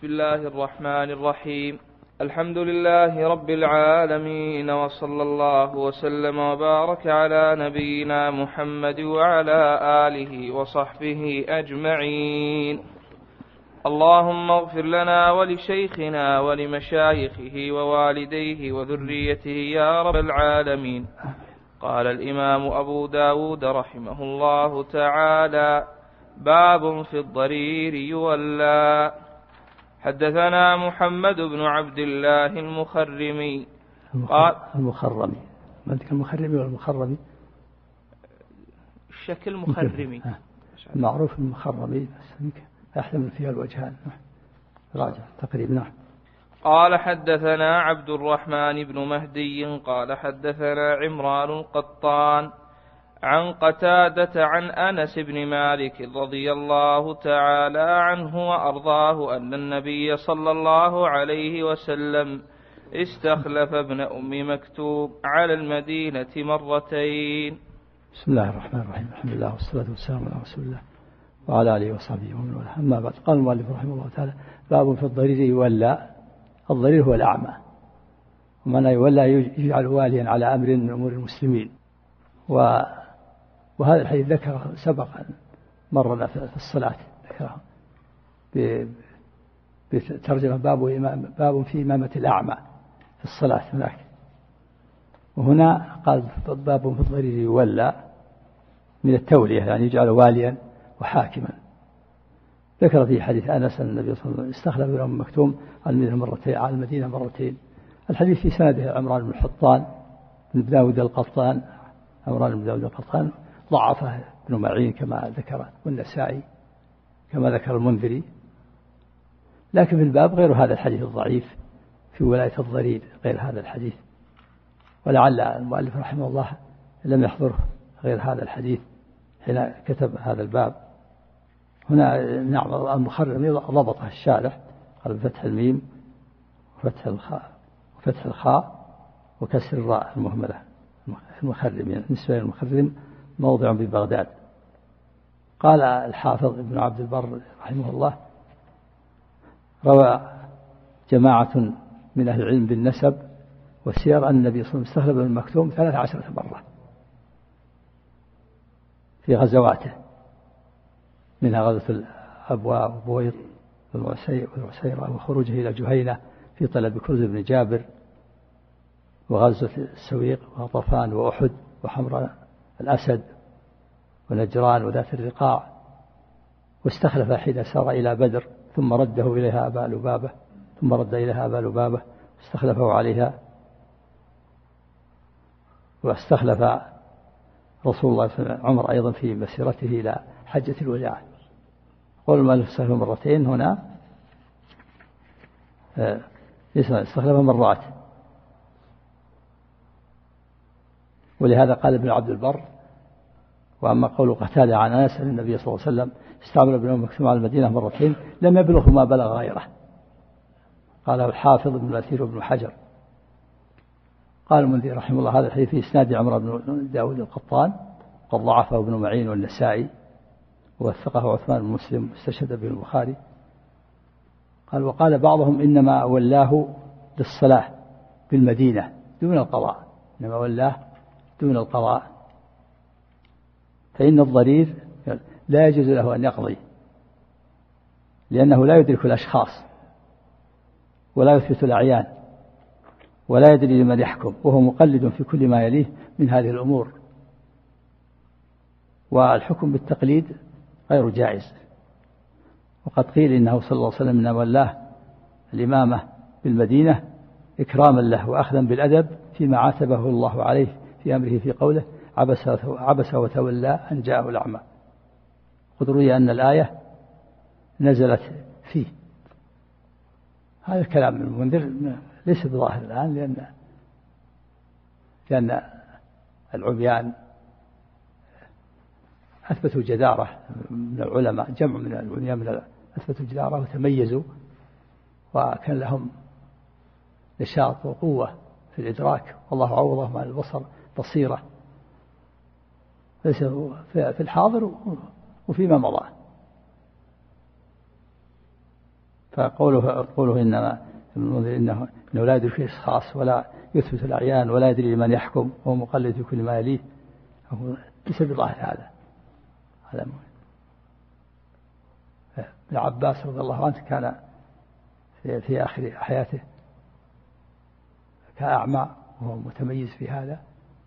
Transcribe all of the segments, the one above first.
بسم الله الرحمن الرحيم. الحمد لله رب العالمين، وصلى الله وسلم وبارك على نبينا محمد وعلى آله وصحبه أجمعين. اللهم اغفر لنا ولشيخنا ولمشايخه ووالديه وذريته يا رب العالمين. قال الإمام أبو داود رحمه الله تعالى: باب في الضرير يولى. حدثنا محمد بن عبد الله المخرمي قال المخرمي، ما عندك المخرمي والمخرمي؟ الشكل مخرمي معروف المخرمي، يحتمل فيها الوجهان. راجع تقريبا. قال حدثنا عبد الرحمن بن مهدي قال حدثنا عمران القطان عن قتادة عن أنس بن مالك رضي الله تعالى عنه وأرضاه أن النبي صلى الله عليه وسلم استخلف ابن أم مكتوم على المدينة مرتين. بسم الله الرحمن الرحيم. الحمد لله والصلاة والسلام على رسول الله وعلى آله وصحبه ومن والاه. أما بعد، قال المؤلف رحمه الله تعالى: باب في الضرير يولى. الضرير هو الأعمى، ومن يولى يجعل واليا على أمر من أمور المسلمين. وهذا الحديث ذكر سبقا مرنا في الصلاة، ذكره بترجمة باب في إمامة الأعمى في الصلاة هناك. وهنا قال باب في الضرير يولى من التولية، يعني يجعل واليا وحاكما. ذكر في حديث أنس أن النبي صلى الله عليه وسلم استخلف ابن أم مكتوم على المدينة مرتين. الحديث في سنده عمران بن الحطان بن داود القطان. عمران بن داود القطان ضعفه ابن معين كما ذكر، والنسائي كما ذكر المنذري. لكن في الباب غير هذا الحديث الضعيف في ولاية الضرير، غير هذا الحديث، ولعل المؤلف رحمه الله لم يحضره غير هذا الحديث حين كتب هذا الباب. هنا نعم المخرمي ضبطه الشارح، قال بفتح الميم وفتح الخاء وكسر الراء المهملة. المخرم يعني بالنسبة للمخرم موضع ببغداد. قال الحافظ ابن عبد البر رحمه الله: روى جماعة من أهل العلم بالنسب والسير أن النبي صلى الله عليه وسلم استخلف ابن مكتوم 13 مرة في غزواته، منها غزوة الأبواء وبويض والعسيرة، وخروجه إلى جهينة في طلب كرز بن جابر، وغزوة السويق وغطفان وأحد وحمراء الأسد ونجران وذات الرقاع. واستخلف حين سار إلى بدر ثم رد إليها أبا لبابة واستخلفه عليها. واستخلف رسول الله صلى الله عليه وسلم عمر أيضا في مسيرته إلى حجة الوداع. قول المؤلف استخلف مرتين، هنا استخلف مرات. ولهذا قال ابن عبد البر: وأما قول قتادة عن أنس أن النبي صلى الله عليه وسلم استعمل ابن أم مكتوم على المدينة مرتين لم يبلغ ما بلغ غيره. قاله الحافظ ابن الأثير وابن حجر. قال المنذر رحمه الله: هذا الحديث في إسناد عمرو بن داود القطان، قد ضعفه ابن معين والنسائي، ووثقه عثمان بن مسلم واستشهد به البخاري. قال: وقال بعضهم إنما ولاه للصلاة بالمدينة دون القضاء، إنما ولاه دون القضاء، فإن الضرير لا يجوز له أن يقضي، لأنه لا يدرك الأشخاص ولا يثبت الأعيان ولا يدري لمن يحكم، وهو مقلد في كل ما يليه من هذه الأمور. والحكم بالتقليد غير جائز. وقد قيل إنه صلى الله عليه وسلم إنما ولاه الإمامة بالمدينة إكراما له وأخذا بالأدب فيما عاتبه الله عليه في أمره في قوله: عبس وتولى أن جاءه الأعمى. قد روي أن الآية نزلت فيه. هذا الكلام من المنذر ليس بظاهر الآن، لأن العميان أثبتوا جدارة من العلماء، جمع من العلماء أثبتوا جدارة وتميزوا، وكان لهم نشاط وقوة في الإدراك، والله عوضهم عن البصر بصيرة، ليس في الحاضر وفيما مضى. فقوله إنه لا يدري في إشخاص ولا يثبت الأعيان ولا يدري لمن يحكم وهو مقلد في كل ما يليه، هو ليس بظاهر هذا. ابن عباس رضي الله عنه كان في آخر حياته كأعمى وهو متميز في هذا،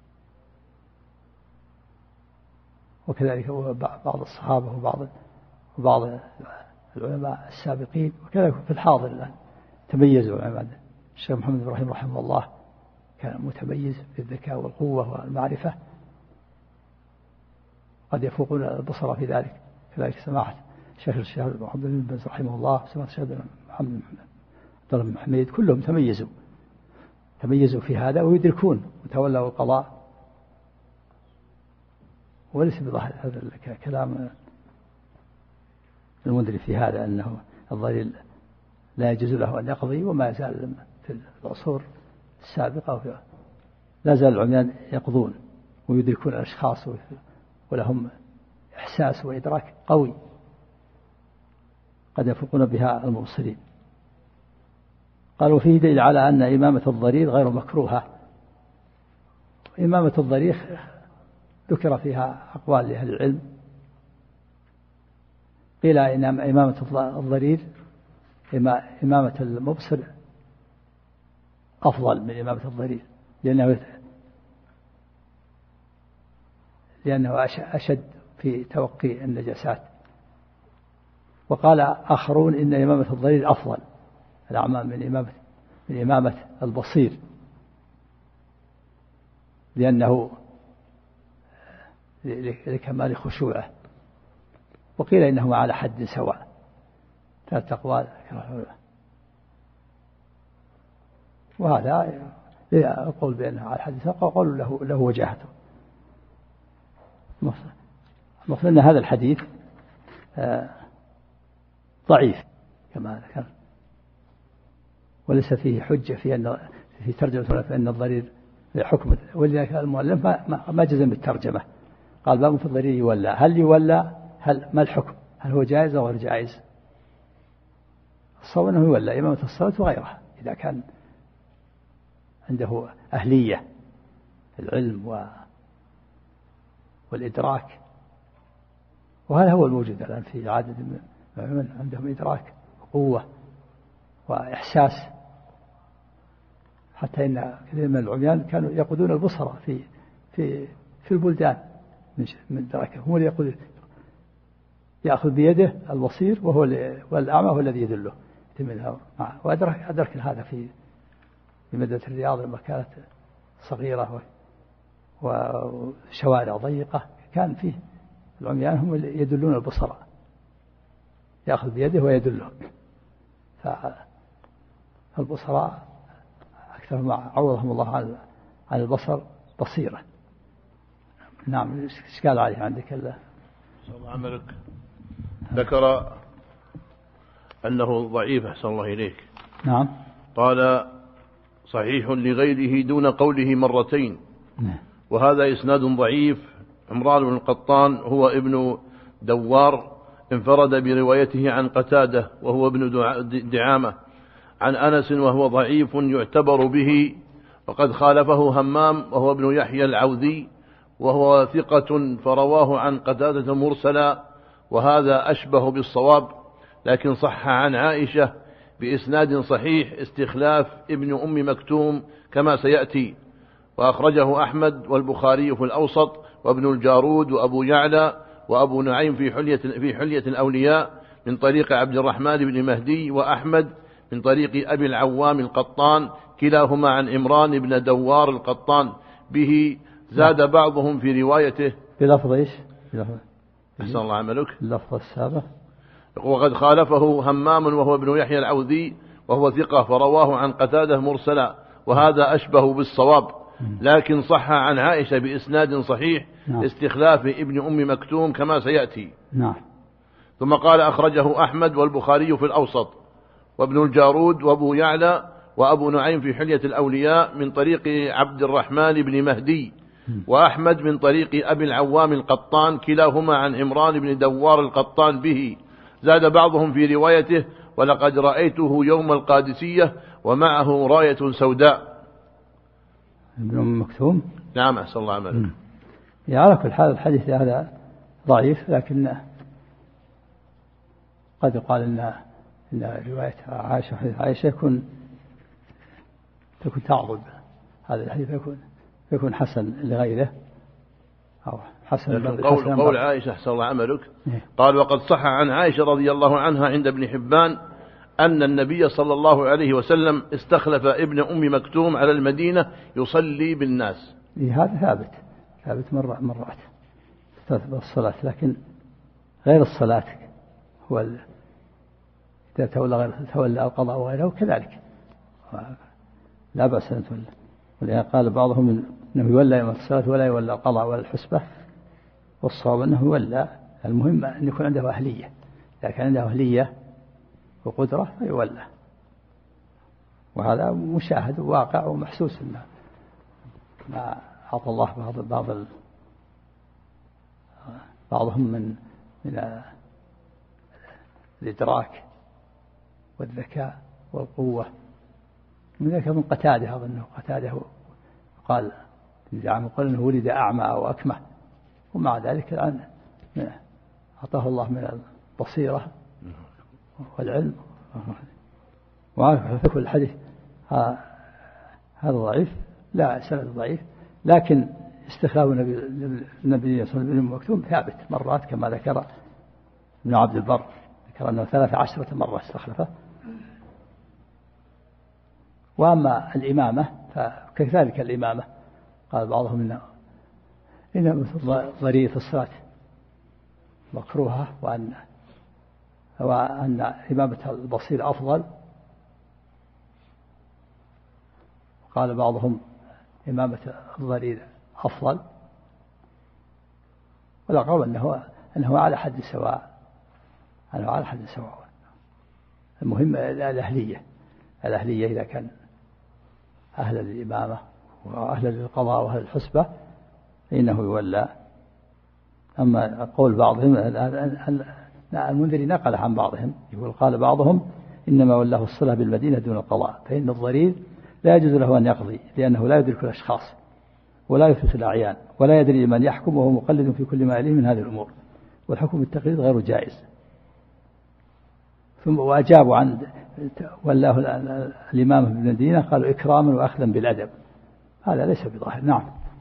وكذلك بعض الصحابة وبعض العلماء السابقين، وكذلك في الحاضر الآن تميزوا العلماء. الشيخ محمد إبراهيم رحمه الله كان متميز في الذكاء والقوة والمعرفة، قد يفوقون البصر في ذلك. كذلك سماحة الشيخ محمد بن باز رحمه الله، سماحة الشيخ محمد بن حميد، كلهم تميزوا في هذا ويدركون وتولوا القضاء. وليس بظاهر هذا كلام المنذري في هذا أنه الضرير لا يجوز له أن يقضي، وما يزال في العصور السابقة لا زال العميان يقضون ويدركون الأشخاص ولهم إحساس وإدراك قوي قد يفوقون بها المبصرين. قالوا فيه دليل على أن إمامة الضرير غير مكروهة. إمامة الضرير ذكر فيها أقوال لأهل العلم، قيل إن إمامة الضرير إمامة المبصر أفضل من إمامة الضرير، لأنه أشد في توقي النجاسات. وقال آخرون إن إمامة الضرير أفضل الأعمى من إمامة البصير، لأنه لكمال خشوعه. وقيل إنهما على حد سواء، ثلاث أقوال. وهذا أقول بأنه على حد سواء، وقول له وجاهته. المفروض أن هذا الحديث ضعيف كما ذكر، وليس فيه حجة في ترجمة فإن الضرير حكم، ولذلك المؤلف ما جزم بالترجمة، قال باب في الضرير يولى. هل يولى؟ ما الحكم؟ هل هو جائز أو غير جائز؟ الصواب أنه يولى إمامة الصلاة وغيرها إذا كان عنده أهلية العلم والإدراك، وهذا هو الموجود الآن في عدد من العلماء، عندهم إدراك وقوة وإحساس، حتى إن كثير من العميان كانوا يقودون البصرة في البلدان من دركه، هم اللي يأخذ بيده البصير والأعمى هو الذي يدله وأدرك هذا في مدينة الرياض لما كانت صغيرة وشوارع ضيقة، كان فيه العميان هم اللي يدلون البصرة، يأخذ بيده ويدله. فالبصراء أكثر ما عوضهم الله عن البصر بصيرة. نعم. إشكال عليه عندك الله عملك ذكر أنه ضعيف أحسن الله إليك. نعم. قال صحيح لغيره دون قوله مرتين. نعم. وهذا إسناد ضعيف. عمران بن القطان هو ابن دوار، انفرد بروايته عن قتادة وهو ابن دعامة عن أنس وهو ضعيف يعتبر به، وقد خالفه همام وهو ابن يحيى العوذي وهو ثقة فرواه عن قتادة مرسلا، وهذا أشبه بالصواب، لكن صح عن عائشة بإسناد صحيح استخلاف ابن أم مكتوم كما سيأتي. وأخرجه أحمد والبخاري في الأوسط وابن الجارود وأبو يعلى وأبو نعيم في حلية الأولياء من طريق عبد الرحمن بن مهدي، وأحمد من طريق أبي العوام القطان، كلاهما عن عمران بن دوار القطان به. زاد بعضهم في روايته بلفظ إيش؟ أحسن الله عملك. اللفظ السابق. وقد خالفه همام وهو ابن يحيى العوذي وهو ثقة فرواه عن قتادة مرسلا، وهذا أشبه بالصواب، لكن صح عن عائشة بإسناد صحيح استخلاف ابن أم مكتوم كما سيأتي. نعم. ثم قال أخرجه أحمد والبخاري في الأوسط وابن الجارود وأبو يعلى وأبو نعيم في حلية الأولياء من طريق عبد الرحمن بن مهدي، وأحمد من طريق أبي العوام القطان، كلاهما عن عمران بن دوار القطان به. زاد بعضهم في روايته ولقد رأيته يوم القادسية ومعه راية سوداء. ابن أم مكتوم. نعم أحسن الله عمله. على كل حال الحديث هذا ضعيف، لكن قد يقال إن رواية عائشة تكون تعضد هذا الحديث، يكون حسن لغيره أو حسن. قول عائشة أحسن الله عملك قال: وقد صح عن عائشة رضي الله عنها عند ابن حبان أن النبي صلى الله عليه وسلم استخلف ابن أم مكتوم على المدينة يصلي بالناس. هذا ثابت مرات الصلاة، لكن غير الصلاة هو إذا تولى القضاء وغيره كذلك لا بأس أن تولى. ولهذا قال بعضهم أنه يولى يوم الصلاة ولا يولى القضاء ولا الحسبة، والصواب أنه يولى. المهم أن يكون عنده أهلية، إذا كان عنده أهلية وقدرة فيولى، وهذا مشاهد وواقع ومحسوس ما أعطى الله بعضهم من الإدراك والذكاء والقوة. من ذلك من قتادة، أظنه قتادة قال أنه ولد أعمى أو أكمه، ومع ذلك الآن أعطاه الله من البصيرة والعلم. وعارف كل الحديث هذا ضعيف، لا سند ضعيف، لكن استخلاف النبي صلى الله عليه وسلم مكتوم ثابت مرات، كما ذكر ابن عبد البر، ذكر أنه 13 مرة استخلفه. وأما الإمامة فكذلك الإمامة قال بعضهم إن ضرية الصلاة مكروهة، وأن إمامة البصير أفضل. قال بعضهم إمامة الضرير أفضل، ولا قول أنه على حد سواء. المهم الأهلية إذا كان أهل للإمامة وأهل للقضاء وأهل الحسبة فإنه يولى. أما قول بعضهم، المنذري نقل عن بعضهم يقول قال بعضهم إنما ولاه الصلاة بالمدينة دون القضاء، فإن الضرير لا يجوز له أن يقضي لأنه لا يدرك الأشخاص ولا يفلت الأعيان ولا يدري من يحكم، وهو مقلد في كل ما يليه من هذه الأمور، والحكم بالتقليد غير جائز. ثم وأجابوا عن ولاه الإمام في المدينة قالوا إكراما وأخذا بالأدب، هذا ليس بظاهر. نعم.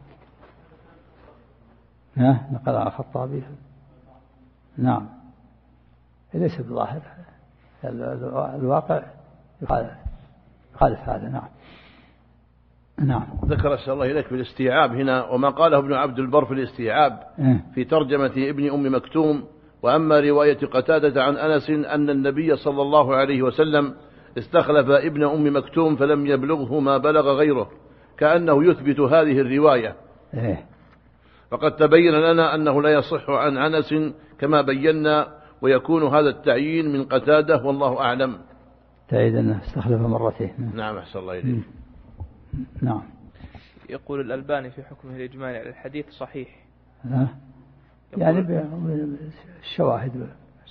نقل عن الخطابي. نعم، ليس بظاهر، الواقع يخالف هذا. نعم. ذكر أسأل الله إليك في الاستيعاب هنا وما قاله ابن عبد البر في الاستيعاب في ترجمة ابن أم مكتوم. وأما رواية قتادة عن أنس أن النبي صلى الله عليه وسلم استخلف ابن أم مكتوم فلم يبلغه ما بلغ غيره، كأنه يثبت هذه الرواية. فقد تبين لنا أنه لا يصح عن أنس كما بينا، ويكون هذا التعيين من قتادة والله أعلم. تعيد أنه استخلف مرتين. نعم أحسن الله إليك. نعم. يقول الألباني في حكمه الإجمالي على الحديث صحيح، يعني بالشواهد،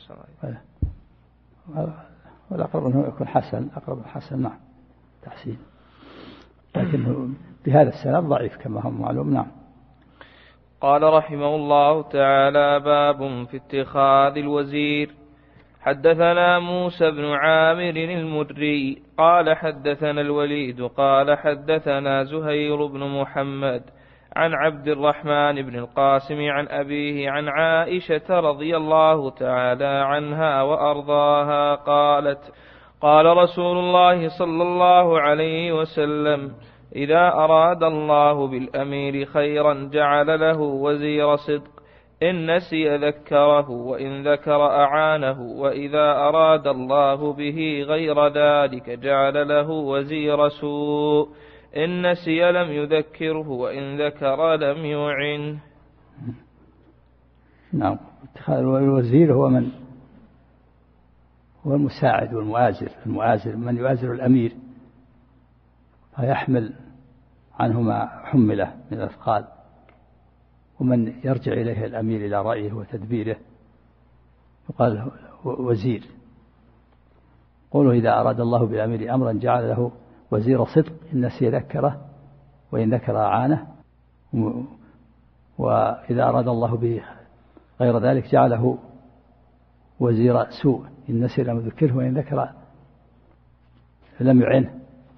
والأقرب أنه يكون حسن، أقرب الحسن. نعم تحسين، لكنه بهذا السند ضعيف كما هو معلوم. نعم. قال رحمه الله تعالى: باب في اتخاذ الوزير. حدثنا موسى بن عامر المري قال حدثنا الوليد قال حدثنا زهير بن محمد عن عبد الرحمن بن القاسم عن أبيه عن عائشة رضي الله تعالى عنها وأرضاها قالت: قال رسول الله صلى الله عليه وسلم: إذا أراد الله بالأمير خيرا جعل له وزير صدق، إن نسي ذكره وإن ذكر أعانه، وإذا أراد الله به غير ذلك جعل له وزير سوء، إن نسي لم يذكره وإن ذكر لم يعنه. نعم. اتخاذ الوزير هو المساعد والمؤازر، من يؤازر الأمير فيحمل عنه ما حمله من الأثقال، ومن يرجع إليه الأمير إلى رأيه وتدبيره يقال له وزير. قوله إذا أراد الله بالأمير أمرا جعل له وزير صدق إن نسي ذكره وإن ذكر أعانه، وإذا أراد الله به غير ذلك جعله وزير سوء إن نسي لم يذكره وإن ذكر لم يعنه.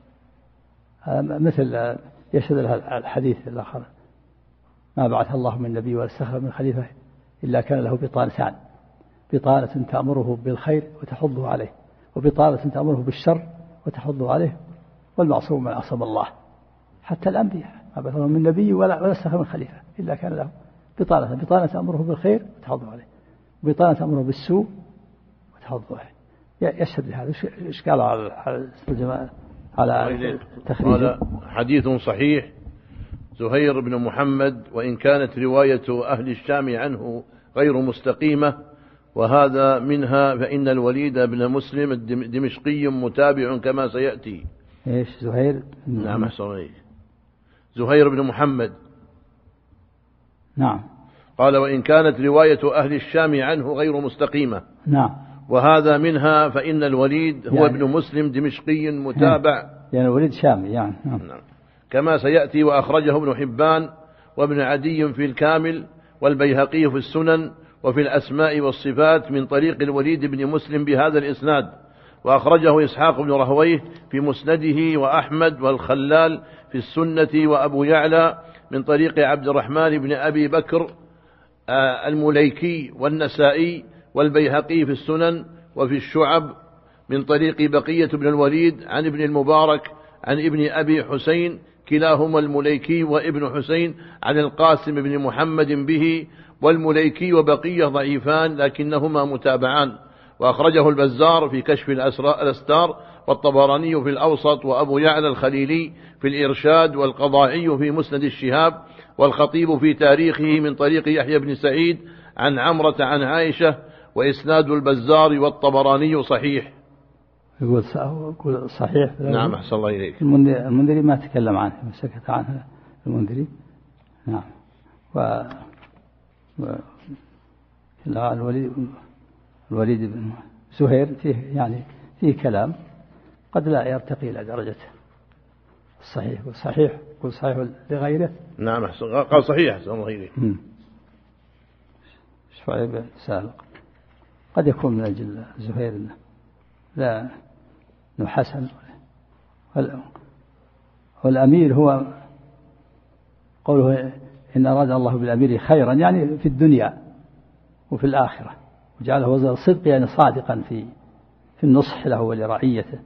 مثل يشهد لها الحديث الآخر ما بعث الله من نبي ولا استخلف من خليفة إلا كان له بطانتان، بطانة تأمره بالخير وتحضه عليه، وبطانة تأمره بالشر وتحضه عليه، والمعصوم من عصم الله. حتى الأنبياء ما بعث الله من نبي ولا استخلف من خليفة إلا كان له بطانة تأمره بالخير وتحضه عليه، وبطانة تأمره بالسوء وتحضه عليه. يشهد لهذا. إيش قال على الجماعة على تخريج حديث صحيح. زهير بن محمد وإن كانت رواية أهل الشام عنه غير مستقيمة، وهذا منها فإن الوليد بن مسلم الدمشقي متابع كما سيأتي. إيش زهير؟ نعم صحيح. زهير بن محمد. نعم. قال وإن كانت رواية أهل الشام عنه غير مستقيمة. نعم. وهذا منها فإن الوليد هو ابن مسلم دمشقي متابع، يعني الوليد شامي يعني. نعم. كما سيأتي. وأخرجه ابن حبان وابن عدي في الكامل والبيهقي في السنن وفي الأسماء والصفات من طريق الوليد بن مسلم بهذا الإسناد. وأخرجه إسحاق بن رهويه في مسنده، وأحمد والخلال في السنة، وأبو يعلى من طريق عبد الرحمن بن أبي بكر المليكي والنسائي والبيهقي في السنن وفي الشعب من طريق بقية بن الوليد عن ابن المبارك عن ابن أبي حسين كلاهما المليكي وابن حسين عن القاسم بن محمد به، والمليكي وبقية ضعيفان لكنهما متابعان. وأخرجه البزار في كشف الأستار، والطبراني في الأوسط، وأبو يعلى الخليلي في الإرشاد، والقضاعي في مسند الشهاب، والخطيب في تاريخه من طريق يحيى بن سعيد عن عمرة عن عائشة. وإسناد البزار والطبراني صحيح. يقول صحيح. نعم أحسن الله إليك. المنذري ما تكلم عنه، سكت عنه المنذري. نعم. الوليد بن زهير فيه كلام قد لا يرتقي إلى درجة الصحيح. والصحيح يقول صحيح لغيره. نعم أحسن. قال صحيح أحسن الله إليك. شعيب سهل قد يكون من أجل زهير لا حسن. والأمير هو قوله إن أراد الله بالأمير خيرا يعني في الدنيا وفي الآخرة، وجعله وزير الصدق يعني صادقا في النصح له ولرعيته،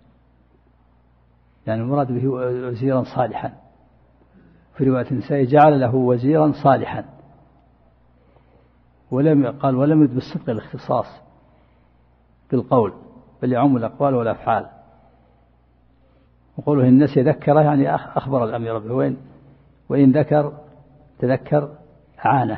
يعني المراد به وزيرا صالحا. في رواية النساء جعل له وزيرا صالحا، ولم يرد بالصدق الاختصاص بالقول، بل يعم الأقوال والأفعال. وقوله إن نسي ذكره يعني أخبر الأمير به، وإن تذكر أعانه.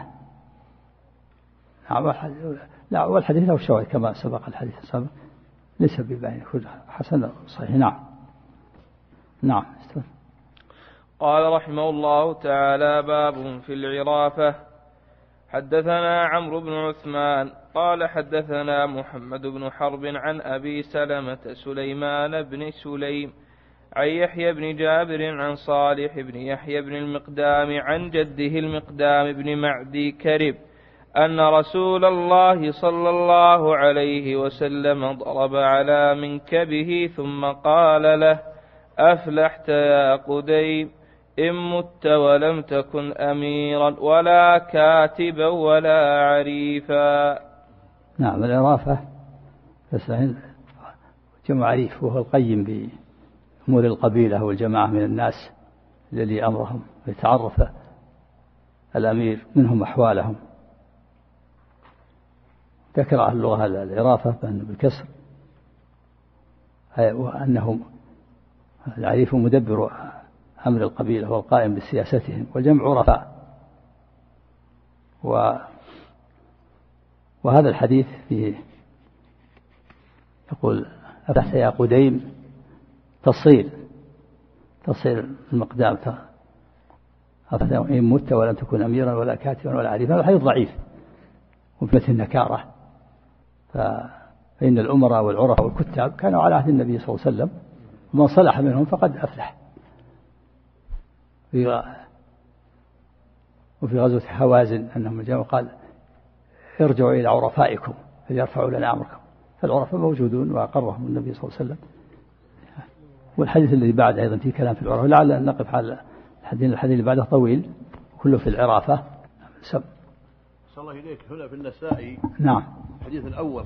لا والحديث له شواهد كما سبق الحديث السابق، ليس ببعيد، حسن صحيح. نعم. قال رحمه الله تعالى: باب في العرافة. حدثنا عمرو بن عثمان قال حدثنا محمد بن حرب عن أبي سلمة سليمان بن سليم عن يحيى بن جابر عن صالح بن يحيى بن المقدام عن جده المقدام بن معدي كرب أن رسول الله صلى الله عليه وسلم ضرب على منكبه ثم قال له: أفلحت يا قديم، إن مت ولم تكن أميرا ولا كاتبا ولا عريفا. نعم. العرافة جمع عريف، وهو القيم بأمور القبيلة والجماعة من الناس الذي أمرهم ليتعرف الأمير منهم أحوالهم. ذكر أهل اللغة العرافة بالكسر، وأنهم العريف مدبر أمر القبيلة والقائم بسياستهم، والجمع عرفاء. وهذا الحديث فيه يقول: أفلحت يا قديم، تصير المقدام، إن مت ولم تكن أميرا ولا كاتبا ولا عريفا. هذا الحديث ضعيف وفيه النكارة، فإن الأمراء والعرفاء والكتاب كانوا على عهد النبي صلى الله عليه وسلم، ومن صلح منهم فقد أفلح. وفي غزوة حوازن أنهم جاءوا قال ارجعوا إلى عرفائكم فليرفعوا لنا أمركم، فالعرفاء موجودون وأقرهم النبي صلى الله عليه وسلم. والحديث الذي بعد أيضا فيه كلام في العرفة، لعل أن نقف على الحديث اللي بعده طويل كله في العرافة. صلى الله إليك. هنا في النسائي نعم الحديث الأول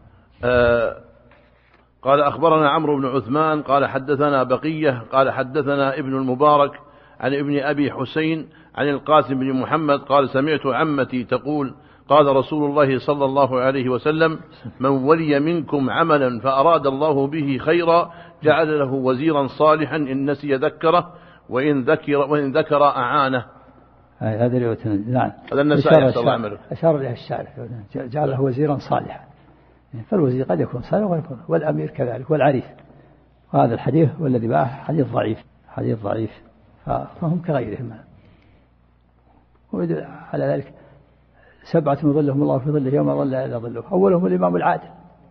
قال أخبرنا عمرو بن عثمان قال حدثنا بقية قال حدثنا ابن المبارك عن ابن أبي حسين عن القاسم بن محمد قال سمعت عمتي تقول قال رسول الله صلى الله عليه وسلم من ولي منكم عملا فأراد الله به خيرا جعل له وزيرا صالحا إن نسي ذكره وإن ذكر أعانه. هذا رواية نعم. هذا النسائي صلى الله عليه وسلم أشار إليه الشارح جعل له وزيرا صالحا، فالوزير قد يكون صالح والأمير كذلك والعريف. وهذا الحديث والذي معه حديث ضعيف فهم كغيرهم. ويدل على ذلك 7 يظلهم الله في ظله يوم ظل إلا ظله، أولهم الإمام العادل،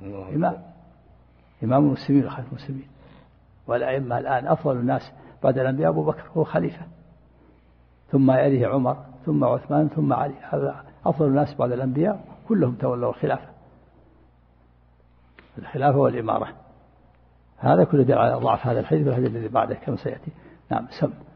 إمام المسلمين وخليفة المسلمين. والأئمة الآن أفضل الناس بعد الأنبياء أبو بكر هو خليفة، ثم يليه عمر ثم عثمان ثم علي، هذا أفضل الناس بعد الأنبياء كلهم تولوا الخلافة والإمارة. هذا كله دل على ضعف هذا الحديث والحديث الذي بعده كما سيأتي. نعم سم.